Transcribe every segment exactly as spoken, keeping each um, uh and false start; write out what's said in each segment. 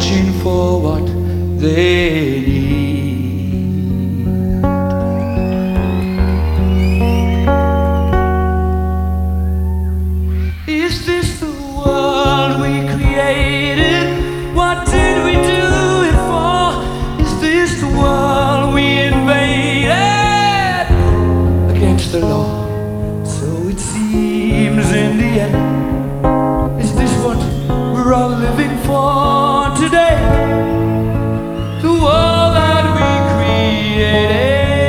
searching for what they need. Is this the world we created? What did we do it for? Is this the world we invaded against the law? So it seems in the end. Is this what we're all living for today? The world that we created.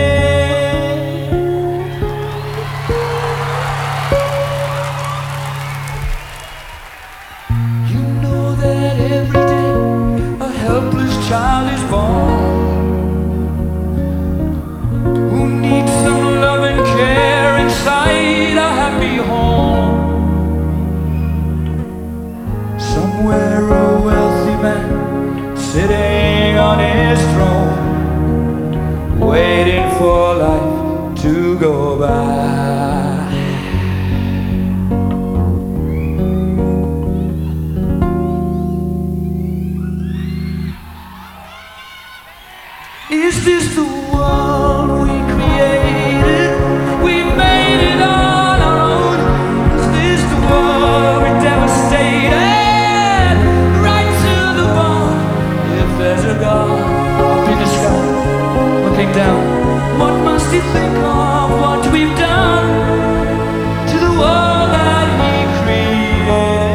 You know that every day a helpless child is born who needs some love and care inside a happy home. Somewhere a wealthy man sitting on his throne, waiting for life to go by. Is this the world we created? We made it on our own. Is this the world we devastated right to the bone? If there's a God up in the sky looking down, what must he think of what we've done to the world that he created?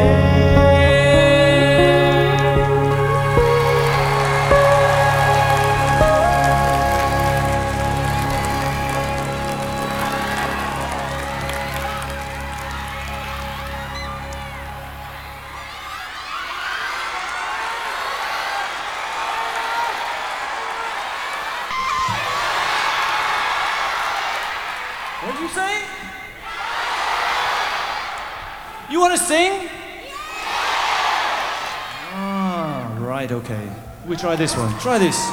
What did you say? You want to sing? Ah, right, okay. We try this one. Try this.